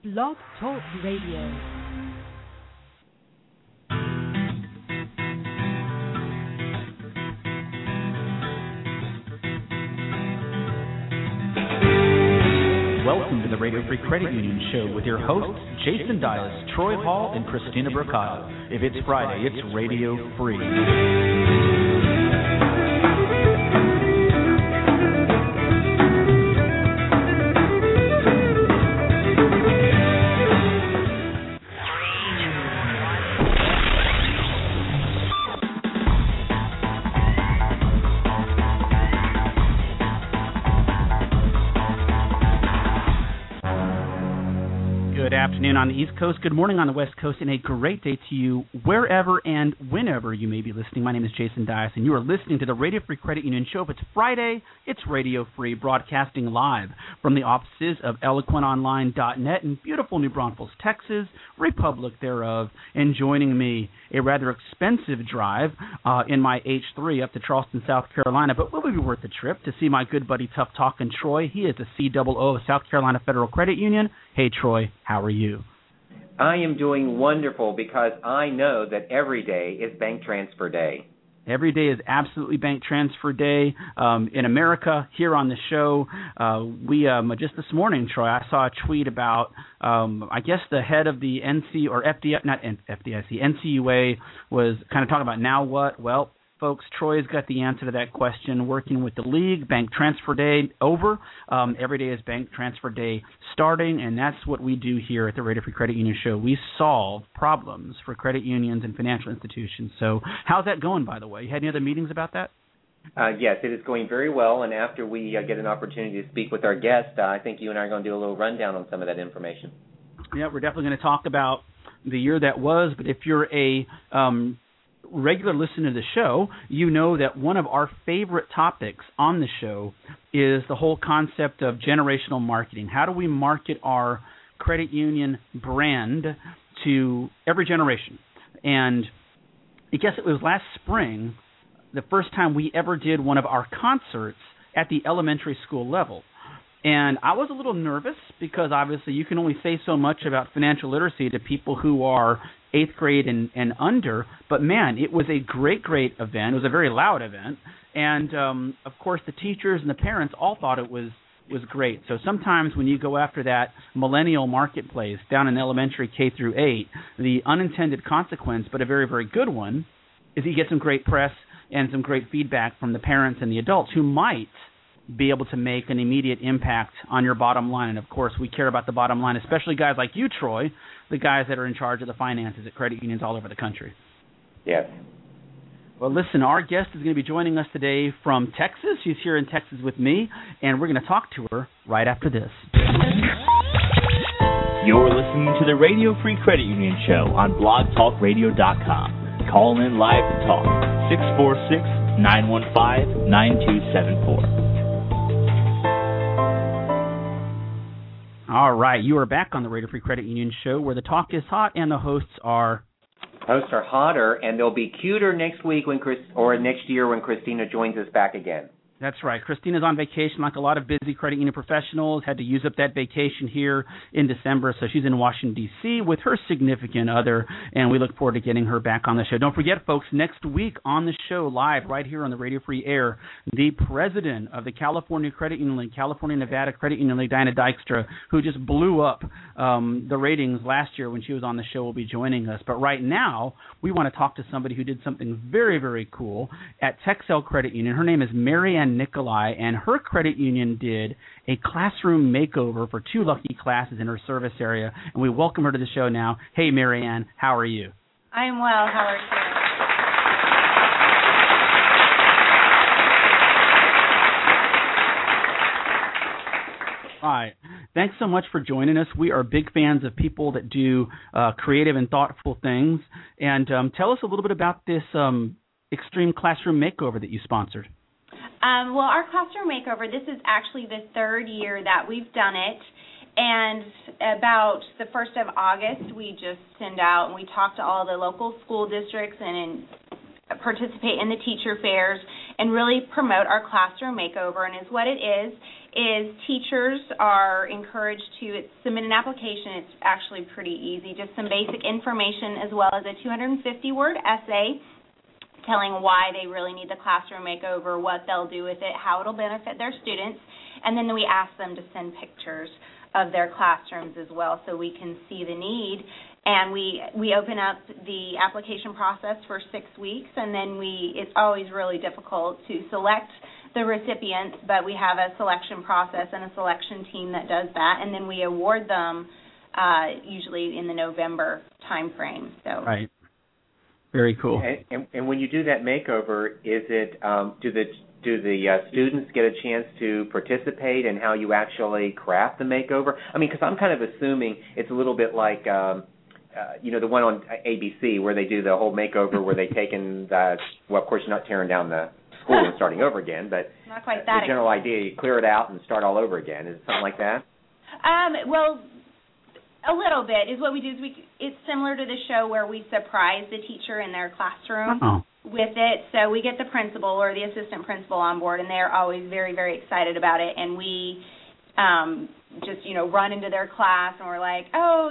Blog Talk Radio. Welcome to the Radio Free Credit Union Show with your hosts, Jason Dias, Troy Hall, and Christina Bracado. If it's Friday, it's Radio Free. Good afternoon on the East Coast, good morning on the West Coast, and a great day to you wherever and whenever you may be listening. My name is Jason Dias, and you are listening to the Radio Free Credit Union Show. If it's Friday, it's Radio Free, broadcasting live from the offices of EloquentOnline.net in beautiful New Braunfels, Texas, Republic thereof, and joining me, a rather expensive drive in my H3 up to Charleston, South Carolina, but will be worth the trip to see my good buddy Tough Talkin' Troy. He is the COO of South Carolina Federal Credit Union. Hey, Troy, how are you? I am doing wonderful because I know that every day is bank transfer day. Every day is absolutely bank transfer day in America. Here on the show, we just this morning, Troy, I saw a tweet about I guess the head of the NCUA was kind of talking about now what. Well, folks, Troy's got the answer to that question. Working with the league, bank transfer day over. Every day is bank transfer day starting, and that's what we do here at the Radio Free Credit Union Show. We solve problems for credit unions and financial institutions. So how's that going, by the way? You had any other meetings about that? Yes, it is going very well, and after we get an opportunity to speak with our guest, I think you and I are going to do a little rundown on some of that information. Yeah, we're definitely going to talk about the year that was, but if you're a regular listener to the show, you know that one of our favorite topics on the show is the whole concept of generational marketing. How do we market our credit union brand to every generation? And I guess it was last spring, the first time we ever did one of our concerts at the elementary school level. And I was a little nervous because obviously you can only say so much about financial literacy to people who are 8th grade and under. But, man, it was a great event. It was a very loud event. And, of course, the teachers and the parents all thought it was great. So sometimes when you go after that millennial marketplace down in elementary K through 8, the unintended consequence, but a very, very good one, is you get some great press and some great feedback from the parents and the adults who might be able to make an immediate impact on your bottom line. And, of course, we care about the bottom line, especially guys like you, Troy, the guys that are in charge of the finances at credit unions all over the country. Yes. Well, listen, our guest is going to be joining us today from Texas. She's here in Texas with me, and we're going to talk to her right after this. You're listening to the Radio Free Credit Union Show on blogtalkradio.com. Call in live to talk, 646-915-9274. All right, you are back on the Radio Free Credit Union Show where the talk is hot and the hosts are hotter, and they'll be cuter next week next year when Christina joins us back again. That's right. Christina's on vacation like a lot of busy credit union professionals, had to use up that vacation here in December, so she's in Washington, D.C. with her significant other, and we look forward to getting her back on the show. Don't forget, folks, next week on the show, live right here on the Radio Free Air, the president of the California Credit Union League, California Nevada Credit Union League, Diana Dykstra, who just blew up the ratings last year when she was on the show, will be joining us. But right now, we want to talk to somebody who did something very, very cool at Texel Credit Union. Her name is Mary Ann Nikolai, and her credit union did a classroom makeover for 2 lucky classes in her service area, and we welcome her to the show now. Hey, Mary Ann, how are you? I'm well. How are you? Hi. Thanks so much for joining us. We are big fans of people that do creative and thoughtful things. And tell us a little bit about this extreme classroom makeover that you sponsored. Well, our classroom makeover, this is actually the 3rd year that we've done it. And about the 1st of August, we just send out and we talk to all the local school districts and participate in the teacher fairs. and really promote our classroom makeover. And what it is teachers are encouraged to submit an application. It's actually pretty easy, just some basic information as well as a 250-word essay telling why they really need the classroom makeover, what they'll do with it, how it'll benefit their students, and then we ask them to send pictures of their classrooms as well so we can see the need. And we open up the application process for 6 weeks, and then it's always really difficult to select the recipients, but we have a selection process and a selection team that does that, and then we award them usually in the November time frame. So. Right. Very cool. And when you do that makeover, is it do the students get a chance to participate in how you actually craft the makeover? I mean, because I'm kind of assuming it's a little bit like the one on ABC where they do the whole makeover where they take in well, of course, you're not tearing down the school and starting over again, but not quite that the general idea, you clear it out and start all over again. Is it something like that? Well, a little bit is what we do. It's similar to the show where we surprise the teacher in their classroom with it. So we get the principal or the assistant principal on board, and they're always very, very excited about it. And we just, run into their class, and we're like,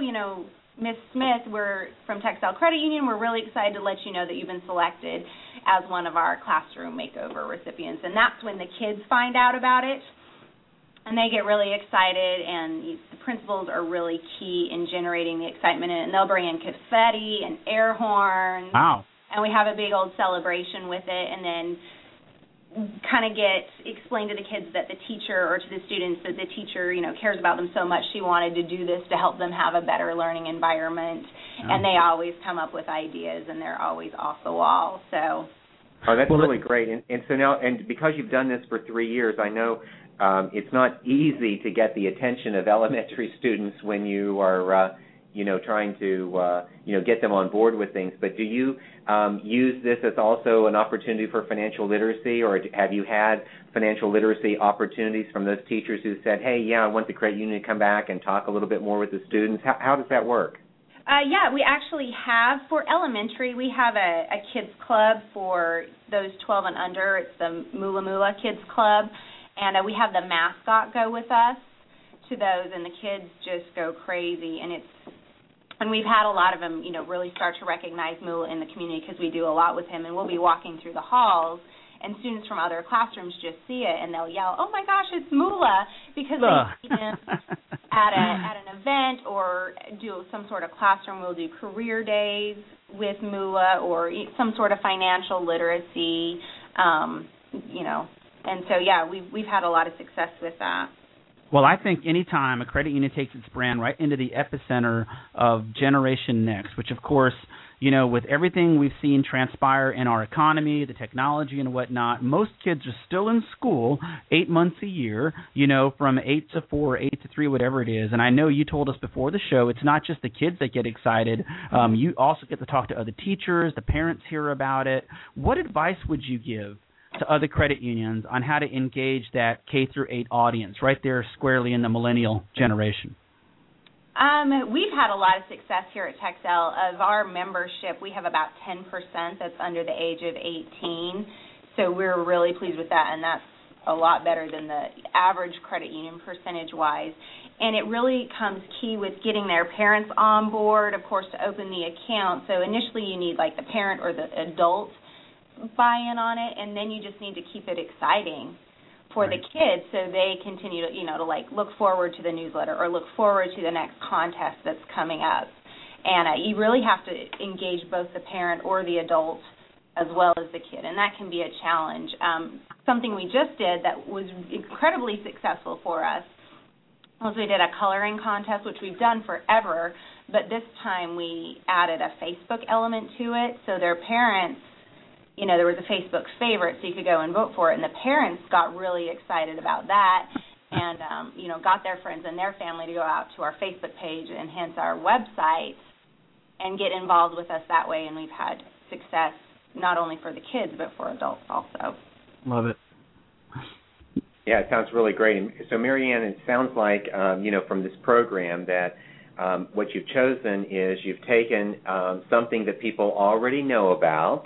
Miss Smith, we're from Textile Credit Union. We're really excited to let you know that you've been selected as one of our classroom makeover recipients. And that's when the kids find out about it, and they get really excited, and the principals are really key in generating the excitement in it. And they'll bring in confetti and air horns. Wow. And we have a big old celebration with it, and then kind of explain to the kids that the teacher, or to the students that the teacher, cares about them so much she wanted to do this to help them have a better learning environment. And they always come up with ideas, and they're always off the wall. So. Oh, that's really great. And so now, and because you've done this for 3 years, I know it's not easy to get the attention of elementary students when you are, trying to, get them on board with things. But do you use this as also an opportunity for financial literacy, or have you had financial literacy opportunities from those teachers who said, hey, I want the credit union to come back and talk a little bit more with the students? How does that work? Yeah, we actually have, for elementary, we have a kids club for those 12 and under. It's the Mula Mula Kids Club, and we have the mascot go with us to those, and the kids just go crazy. And we've had a lot of them, really start to recognize Mula in the community because we do a lot with him, and we'll be walking through the halls, and students from other classrooms just see it, and they'll yell, "Oh my gosh, it's Mula," because they see him at an event or do some sort of classroom. We'll do career days with Mula or some sort of financial literacy, And so, we've had a lot of success with that. Well, I think any time a credit union takes its brand right into the epicenter of Generation Next, which, of course, with everything we've seen transpire in our economy, the technology and whatnot, most kids are still in school 8 months a year, from 8 to 4, 8 to 3, whatever it is. And I know you told us before the show, it's not just the kids that get excited. You also get to talk to other teachers. The parents hear about it. What advice would you give to other credit unions on how to engage that K-8 audience right there squarely in the millennial generation? We've had a lot of success here at Texel. Of our membership, we have about 10% that's under the age of 18, so we're really pleased with that, and that's a lot better than the average credit union percentage-wise. And it really comes key with getting their parents on board, of course, to open the account. So initially you need, the parent or the adult buy-in on it, and then you just need to keep it exciting for the kids so they continue to, to look forward to the newsletter or look forward to the next contest that's coming up. And you really have to engage both the parent or the adult as well as the kid, and that can be a challenge. Something we just did that was incredibly successful for us was we did a coloring contest, which we've done forever, but this time we added a Facebook element to it, so their parents, there was a Facebook favorite, so you could go and vote for it, and the parents got really excited about that and, got their friends and their family to go out to our Facebook page and hence our website and get involved with us that way, and we've had success not only for the kids but for adults also. Love it. Yeah, it sounds really great. And so, Marianne, it sounds like, from this program that what you've chosen is you've taken something that people already know about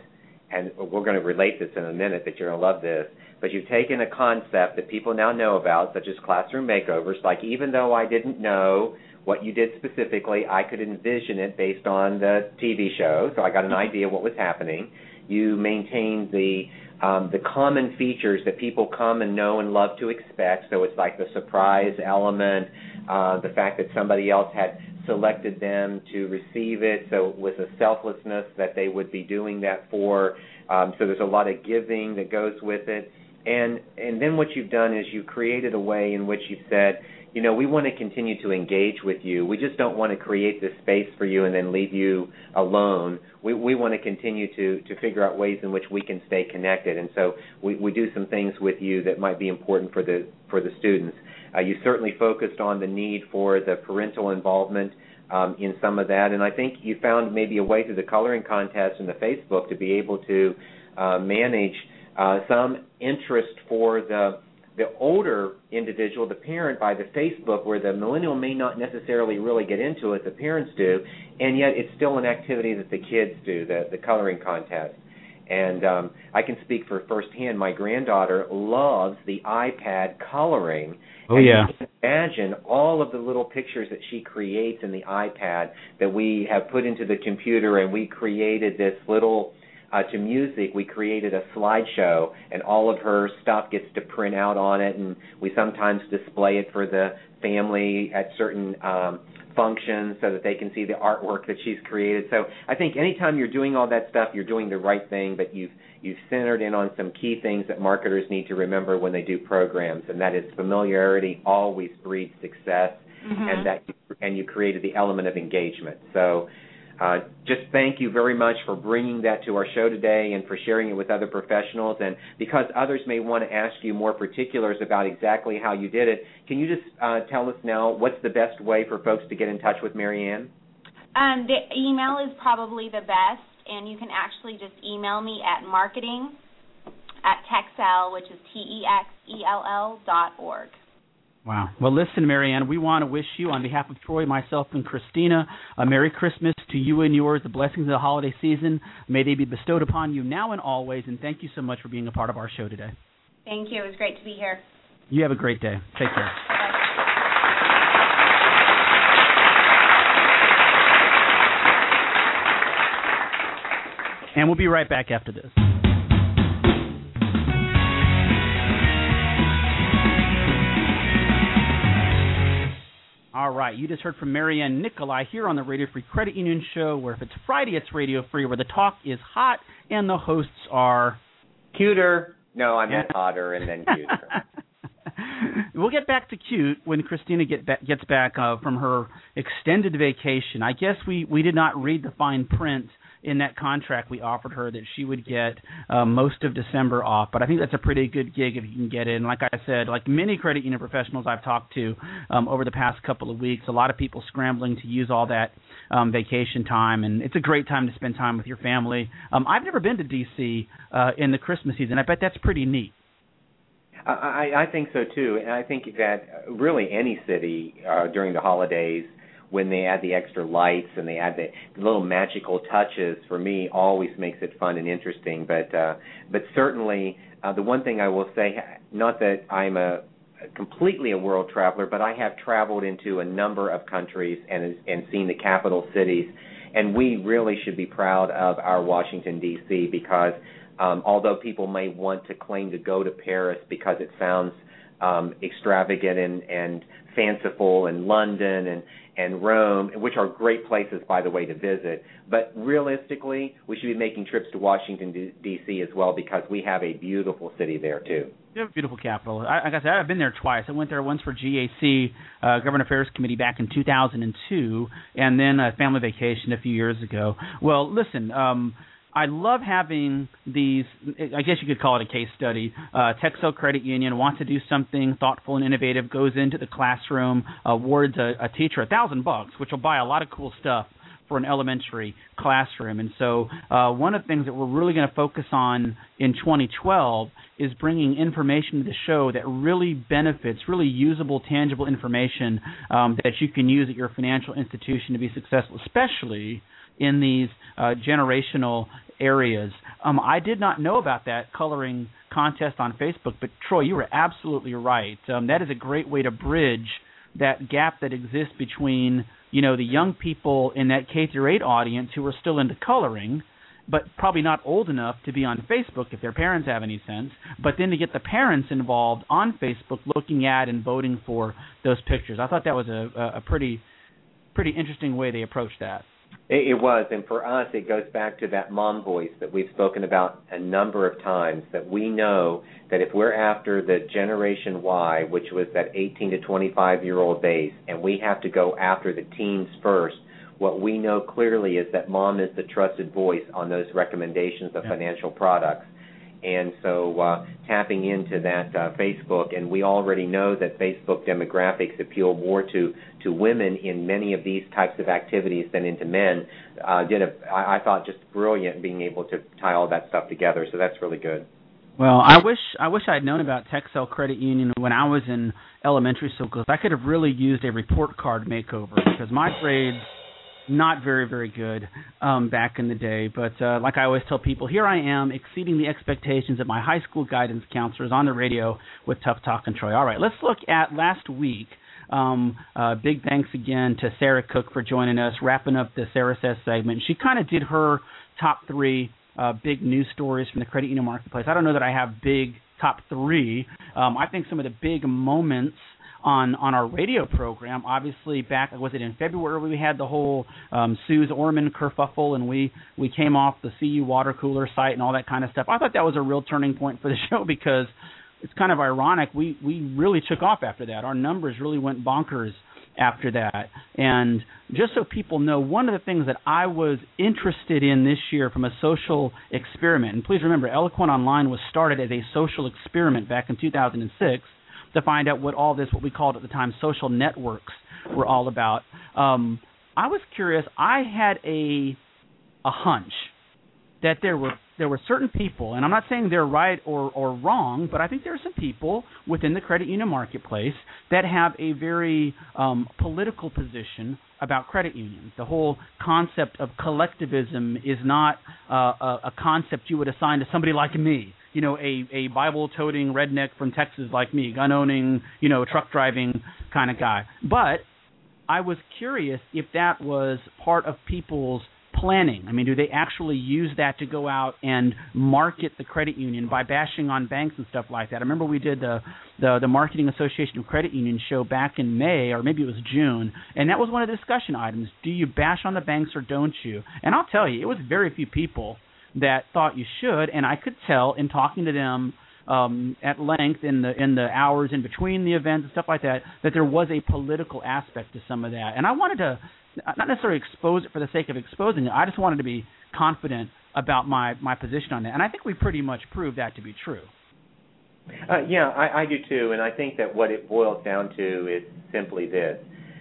and we're going to relate this in a minute that you're going to love this, but you've taken a concept that people now know about, such as classroom makeovers, like even though I didn't know what you did specifically, I could envision it based on the TV show, so I got an idea what was happening. You maintained the common features that people come and know and love to expect, so it's like the surprise element, the fact that somebody else had selected them to receive it, so it was a selflessness that they would be doing that for, so there's a lot of giving that goes with it. And then what you've done is you've created a way in which you've said, you know, we want to continue to engage with you. We just don't want to create this space for you and then leave you alone. We want to continue to figure out ways in which we can stay connected. And so we do some things with you that might be important for the students. You certainly focused on the need for the parental involvement in some of that. And I think you found maybe a way through the coloring contest and the Facebook to be able to manage some interest for the older individual, the parent, by the Facebook, where the millennial may not necessarily really get into it, the parents do, and yet it's still an activity that the kids do, the coloring contest. And I can speak for firsthand. My granddaughter loves the iPad coloring. Oh, yeah. You can imagine all of the little pictures that she creates in the iPad that we have put into the computer, and we created this little to music, we created a slideshow, and all of her stuff gets to print out on it, and we sometimes display it for the family at certain functions so that they can see the artwork that she's created. So I think anytime you're doing all that stuff, you're doing the right thing, but you've centered in on some key things that marketers need to remember when they do programs, and that is familiarity always breeds success, and you created the element of engagement. So just thank you very much for bringing that to our show today and for sharing it with other professionals. And because others may want to ask you more particulars about exactly how you did it, can you just tell us now what's the best way for folks to get in touch with Marianne? The email is probably the best, and you can actually just email me at marketing@texel, which is TEXELL.org. Wow. Well, listen, Marianne, we want to wish you, on behalf of Troy, myself, and Christina, a Merry Christmas to you and yours, the blessings of the holiday season. May they be bestowed upon you now and always, and thank you so much for being a part of our show today. Thank you. It was great to be here. You have a great day. Take care. Bye. And we'll be right back after this. All right, you just heard from Marianne Nicolai here on the Radio Free Credit Union Show, where if it's Friday, it's Radio Free, where the talk is hot and the hosts are... cuter. No, I meant hotter and then cuter. We'll get back to cute when Christina gets back from her extended vacation. I guess we did not read the fine print in that contract we offered her that she would get most of December off. But I think that's a pretty good gig if you can get in. Like I said, like many credit union professionals I've talked to over the past couple of weeks, a lot of people scrambling to use all that vacation time, and it's a great time to spend time with your family. I've never been to D.C. In the Christmas season. I bet that's pretty neat. I think so, too. And I think that really any city during the holidays, when they add the extra lights and they add the little magical touches, for me, always makes it fun and interesting. But certainly, the one thing I will say, not that I'm completely a world traveler, but I have traveled into a number of countries and seen the capital cities, and we really should be proud of our Washington, D.C., because although people may want to claim to go to Paris because it sounds extravagant and fanciful, and London and Rome, which are great places, by the way, to visit. But realistically, we should be making trips to Washington, D.C. as well, because we have a beautiful city there, too. You have a beautiful capital. Like I said, I've been there twice. I went there once for GAC, Government Affairs Committee, back in 2002, and then a family vacation a few years ago. Well, listen, I love having these, I guess you could call it a case study. Texel Credit Union wants to do something thoughtful and innovative, goes into the classroom, awards a teacher $1,000, which will buy a lot of cool stuff for an elementary classroom. And so one of the things that we're really going to focus on in 2012 is bringing information to the show that really benefits, really usable, tangible information that you can use at your financial institution to be successful, especially in these generational areas. I did not know about that coloring contest on Facebook, but Troy, you were absolutely right. That is a great way to bridge that gap that exists between, the young people in that K-8 audience who are still into coloring, but probably not old enough to be on Facebook if their parents have any sense, but then to get the parents involved on Facebook looking at and voting for those pictures. I thought that was a pretty interesting way they approached that. It was, and for us, it goes back to that mom voice that we've spoken about a number of times, that we know that if we're after the Generation Y, which was that 18 to 25-year-old base, and we have to go after the teens first, what we know clearly is that mom is the trusted voice on those recommendations of financial products. And so tapping into that Facebook, and we already know that Facebook demographics appeal more to women in many of these types of activities than into men, I thought, just brilliant being able to tie all that stuff together. So that's really good. Well, I wish I'd known about Texel Credit Union when I was in elementary school, because I could have really used a report card makeover, because my grades not very, very good back in the day. But like I always tell people, here I am exceeding the expectations of my high school guidance counselors on the radio with Tough Talk and Troy. All right, let's look at last week. Big thanks again to Sarah Cook for joining us, wrapping up the Sarah Says segment. She kind of did her top three big news stories from the credit union marketplace. I don't know that I have big top three. I think some of the big moments on our radio program, obviously back, was it in February, we had the whole Suze Orman kerfuffle, and we came off the CU water cooler site and all that kind of stuff. I thought that was a real turning point for the show, because it's kind of ironic. We really took off after that. Our numbers really went bonkers after that. And just so people know, one of the things that I was interested in this year from a social experiment, and please remember, Eloquent Online was started as a social experiment back in 2006, to find out what all this, what we called at the time, social networks were all about. I was curious. I had a hunch that there were certain people, and I'm not saying they're right or wrong, but I think there are some people within the credit union marketplace that have a very political position about credit unions. The whole concept of collectivism is not a concept you would assign to somebody like me. A Bible-toting redneck from Texas like me, gun-owning, truck-driving kind of guy. But I was curious if that was part of people's planning. I mean, do they actually use that to go out and market the credit union by bashing on banks and stuff like that? I remember we did the Marketing Association of Credit Unions show back in May, or maybe it was June, and that was one of the discussion items. Do you bash on the banks or don't you? And I'll tell you, it was very few people that thought you should, and I could tell in talking to them at length in the hours in between the events and stuff like that, that there was a political aspect to some of that. And I wanted to not necessarily expose it for the sake of exposing it. I just wanted to be confident about my position on that. And I think we pretty much proved that to be true. Yeah, I do too. And I think that what it boils down to is simply this,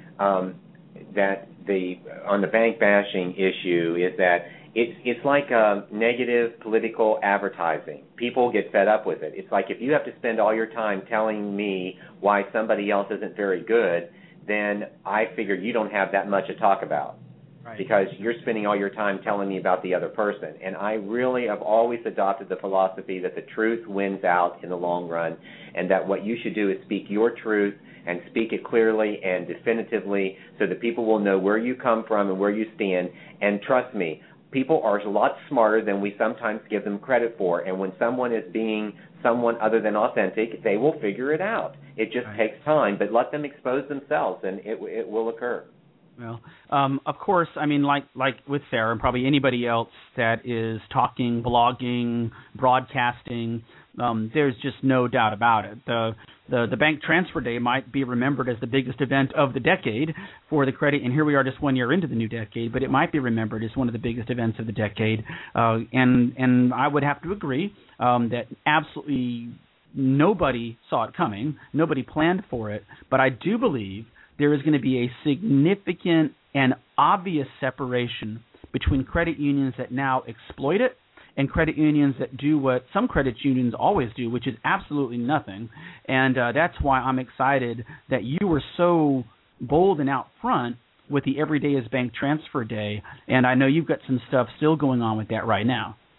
that on the bank bashing issue is that it's like negative political advertising. People get fed up with it. It's like if you have to spend all your time telling me why somebody else isn't very good, then I figure you don't have that much to talk about. Right. Because you're spending all your time telling me about the other person. And I really have always adopted the philosophy that the truth wins out in the long run, and that what you should do is speak your truth and speak it clearly and definitively so that people will know where you come from and where you stand. And trust me, people are a lot smarter than we sometimes give them credit for. And when someone is being someone other than authentic, they will figure it out. It just takes time, but let them expose themselves, and it will occur. Well, of course, I mean, like with Sarah and probably anybody else that is talking, blogging, broadcasting, there's just no doubt about it. The bank transfer day might be remembered as the biggest event of the decade for the credit, and here we are just 1 year into the new decade, but it might be remembered as one of the biggest events of the decade. And I would have to agree that absolutely nobody saw it coming, nobody planned for it, but I do believe there is going to be a significant and obvious separation between credit unions that now exploit it and credit unions that do what some credit unions always do, which is absolutely nothing. And that's why I'm excited that you were so bold and out front with the Every Day is Bank Transfer Day. And I know you've got some stuff still going on with that right now.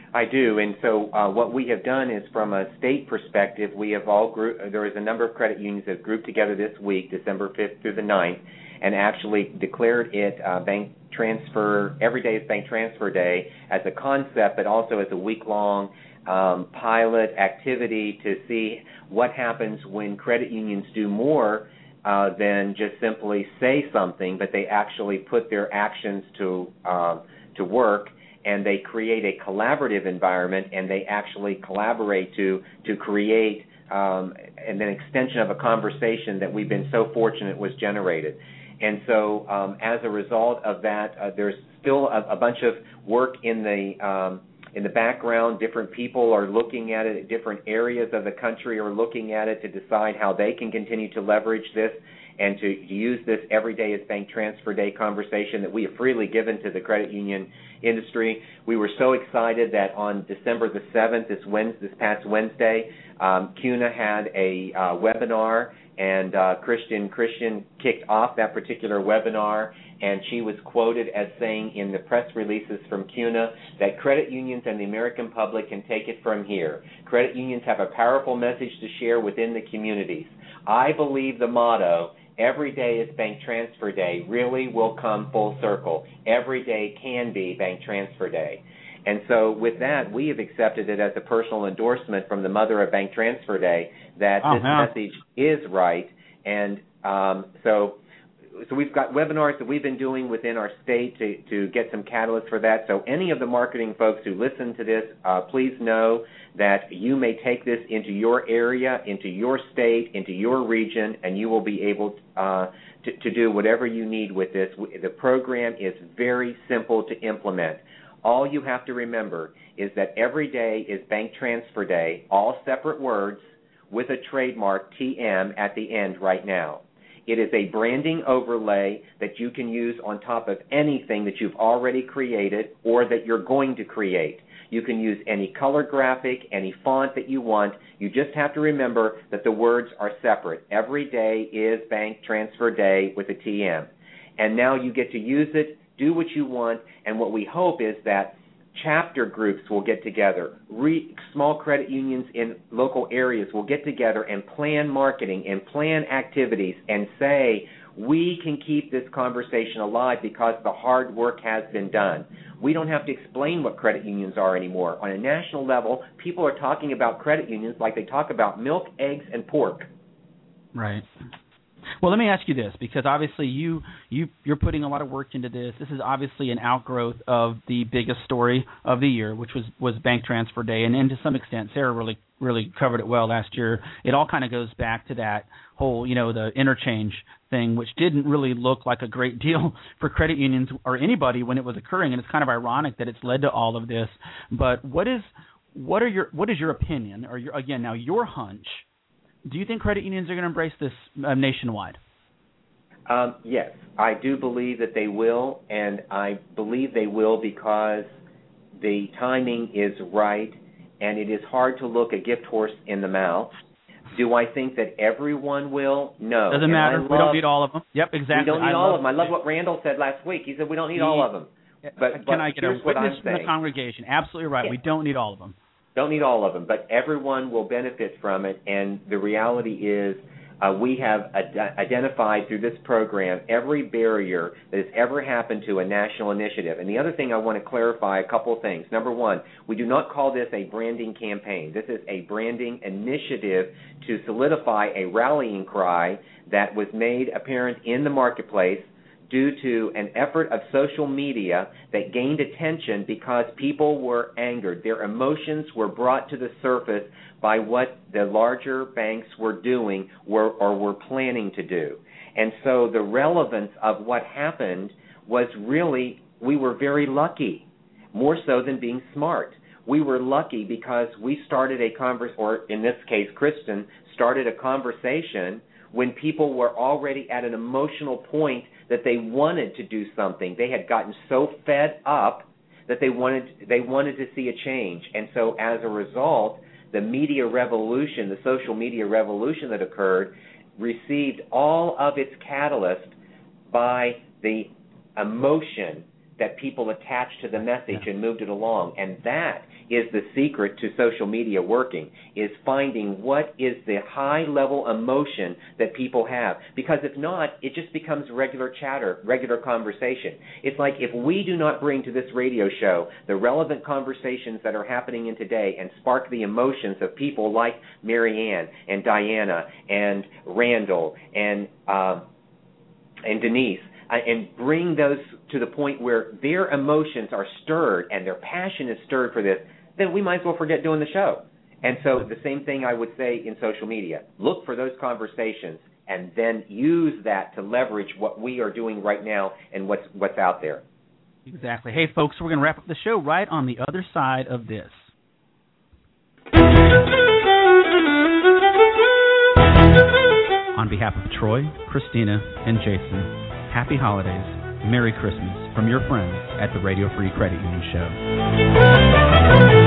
I do, and so what we have done is, from a state perspective, we have there is a number of credit unions that have grouped together this week, December 5th through the 9th, and actually declared it bank transfer, every day is Bank Transfer Day, as a concept, but also as a week-long pilot activity to see what happens when credit unions do more than just simply say something, but they actually put their actions to work, and they create a collaborative environment, and they actually collaborate to create an extension of a conversation that we've been so fortunate was generated. And so as a result of that, there's still a bunch of work in the background. Different people are looking at it. Different areas of the country are looking at it to decide how they can continue to leverage this and to use this every day as Bank Transfer Day conversation that we have freely given to the credit union industry. We were so excited that on December the 7th, this past Wednesday, CUNA had a webinar, and Christian kicked off that particular webinar, and she was quoted as saying in the press releases from CUNA that credit unions and the American public can take it from here. Credit unions have a powerful message to share within the communities. I believe the motto, every day is Bank Transfer Day, really will come full circle. Every day can be Bank Transfer Day. And so with that, we have accepted it as a personal endorsement from the mother of Bank Transfer Day that this message is right. And so we've got webinars that we've been doing within our state to get some catalysts for that. So any of the marketing folks who listen to this, please know that you may take this into your area, into your state, into your region, and you will be able to do whatever you need with this. The program is very simple to implement. All you have to remember is that every day is Bank Transfer Day, all separate words with a trademark TM at the end right now. It is a branding overlay that you can use on top of anything that you've already created or that you're going to create. You can use any color graphic, any font that you want. You just have to remember that the words are separate. Every day is Bank Transfer Day with a TM. And now you get to use it, do what you want, and what we hope is that chapter groups will get together. Small credit unions in local areas will get together and plan marketing and plan activities and say, we can keep this conversation alive because the hard work has been done. We don't have to explain what credit unions are anymore. On a national level, people are talking about credit unions like they talk about milk, eggs, and pork. Right. Well, let me ask you this, because obviously you're putting a lot of work into this. This is obviously an outgrowth of the biggest story of the year, which was Bank Transfer Day, and to some extent, Sarah really covered it well last year. It all kind of goes back to that whole, the interchange thing, which didn't really look like a great deal for credit unions or anybody when it was occurring, and it's kind of ironic that it's led to all of this. But what is your opinion, or your hunch? Do you think credit unions are going to embrace this nationwide? Yes, I do believe that they will, and I believe they will because the timing is right, and it is hard to look a gift horse in the mouth. Do I think that everyone will? No. Doesn't matter. We don't need all of them. Yep, exactly. We don't need all of them. I love what Randall said last week. He said we don't need all of them. But can I get a witness from the congregation? Absolutely right. Yeah. We don't need all of them. Don't need all of them, but everyone will benefit from it, and the reality is we have identified through this program every barrier that has ever happened to a national initiative. And the other thing I want to clarify, a couple of things. Number one, we do not call this a branding campaign. This is a branding initiative to solidify a rallying cry that was made apparent in the marketplace due to an effort of social media that gained attention because people were angered. Their emotions were brought to the surface by what the larger banks were doing or were planning to do. And so the relevance of what happened was really, we were very lucky, more so than being smart. We were lucky because we started or in this case, Kristen, started a conversation when people were already at an emotional point that they wanted to do something. They had gotten so fed up that they wanted to see a change. And so as a result, the media revolution, the social media revolution that occurred, received all of its catalyst by the emotion that people attached to the message and moved it along. And that is the secret to social media working, is finding what is the high-level emotion that people have. Because if not, it just becomes regular chatter, regular conversation. It's like if we do not bring to this radio show the relevant conversations that are happening in today and spark the emotions of people like Marianne and Diana and Randall and Denise, and bring those to the point where their emotions are stirred and their passion is stirred for this, then we might as well forget doing the show. And so the same thing I would say in social media. Look for those conversations and then use that to leverage what we are doing right now and what's out there. Exactly. Hey, folks, we're going to wrap up the show right on the other side of this. On behalf of Troy, Christina, and Jason, happy holidays, Merry Christmas from your friends at the Radio Free Credit Union Show.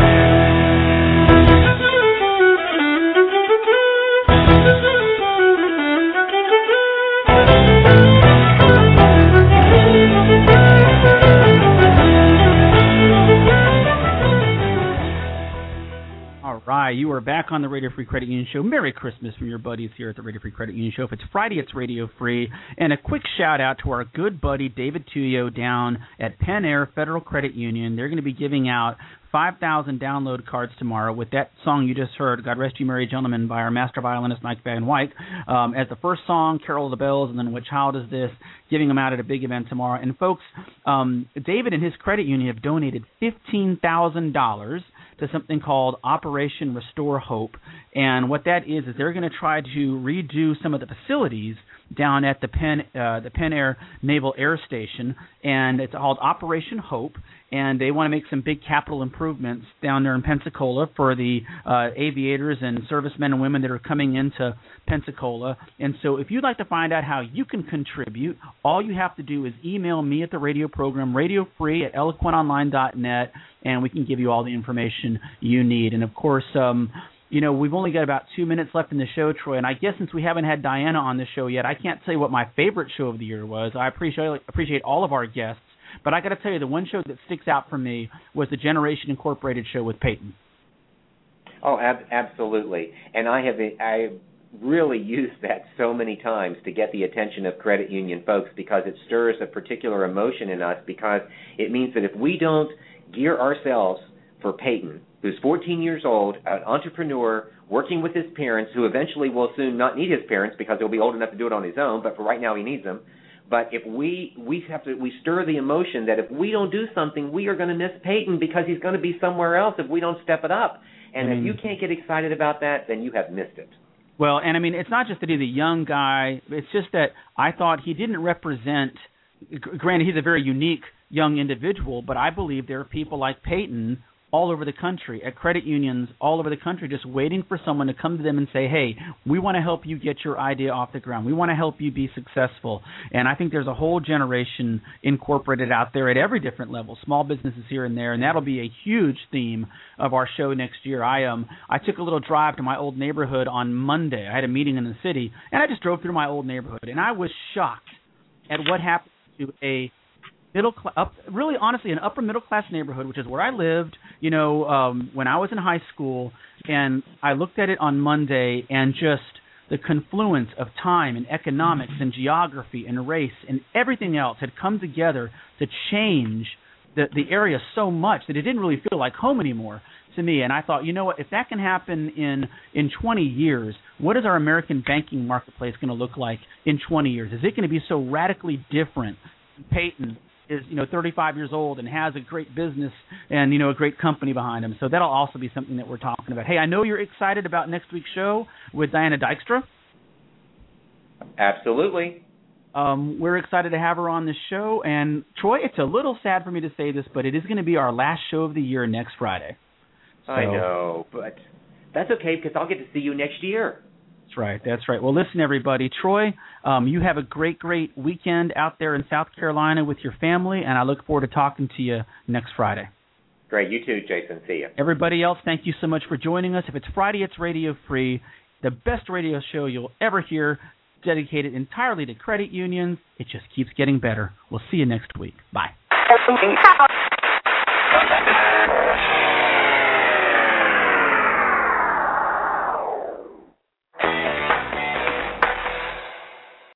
You are back on the Radio Free Credit Union Show. Merry Christmas from your buddies here at the Radio Free Credit Union Show. If it's Friday, it's Radio Free. And a quick shout-out to our good buddy David Tuyo down at Penn Air Federal Credit Union. They're going to be giving out 5,000 download cards tomorrow with that song you just heard, God Rest You Merry Gentlemen, by our master violinist Mike Van Wyck, as the first song, Carol of the Bells, and then What Child Is This, giving them out at a big event tomorrow. And, folks, David and his credit union have donated $15,000 to something called Operation Restore Hope. And what that is they're going to try to redo some of the facilities down at the Penn Air Naval Air Station, and it's called Operation Hope, and they want to make some big capital improvements down there in Pensacola for the aviators and servicemen and women that are coming into Pensacola. And so if you'd like to find out how you can contribute, all you have to do is email me at the radio program, radiofree@eloquentonline.net, and we can give you all the information you need. And, of course, we've only got about 2 minutes left in the show, Troy, and I guess since we haven't had Diana on the show yet, I can't tell you what my favorite show of the year was. I appreciate all of our guests, but I got to tell you, the one show that sticks out for me was the Generation Incorporated show with Peyton. Oh, absolutely. And I really used that so many times to get the attention of credit union folks, because it stirs a particular emotion in us, because it means that if we don't gear ourselves for Peyton, who's 14 years old, an entrepreneur, working with his parents, who eventually will soon not need his parents because he'll be old enough to do it on his own, but for right now he needs them. But if we stir the emotion that if we don't do something, we are going to miss Peyton because he's going to be somewhere else if we don't step it up. And if you can't get excited about that, then you have missed it. Well, and I mean, it's not just that he's a young guy. It's just that I thought he didn't represent, granted, he's a very unique young individual, but I believe there are people like Peyton all over the country, at credit unions all over the country, just waiting for someone to come to them and say, hey, we want to help you get your idea off the ground. We want to help you be successful. And I think there's a whole generation incorporated out there at every different level, small businesses here and there, and that'll be a huge theme of our show next year. I took a little drive to my old neighborhood on Monday. I had a meeting in the city, and I just drove through my old neighborhood, and I was shocked at what happened to a really honestly an upper middle class neighborhood, which is where I lived, when I was in high school. And I looked at it on Monday, and just the confluence of time and economics and geography and race and everything else had come together to change the area so much that it didn't really feel like home anymore to me. And I thought, you know what, if that can happen in 20 years, what is our American banking marketplace going to look like in 20 years? Is it going to be so radically different? Peyton is 35 years old and has a great business and a great company behind him. So that'll also be something that we're talking about. Hey, I know you're excited about next week's show with Diana Dykstra. Absolutely. We're excited to have her on the show. And Troy, it's a little sad for me to say this, but it is going to be our last show of the year next Friday. So, I know, but that's okay because I'll get to see you next year. That's right. Well, listen, everybody. Troy, you have a great weekend out there in South Carolina with your family, and I look forward to talking to you next Friday. Great. You too, Jason. See you. Everybody else, thank you so much for joining us. If it's Friday, it's Radio Free, the best radio show you'll ever hear, dedicated entirely to credit unions. It just keeps getting better. We'll see you next week. Bye. How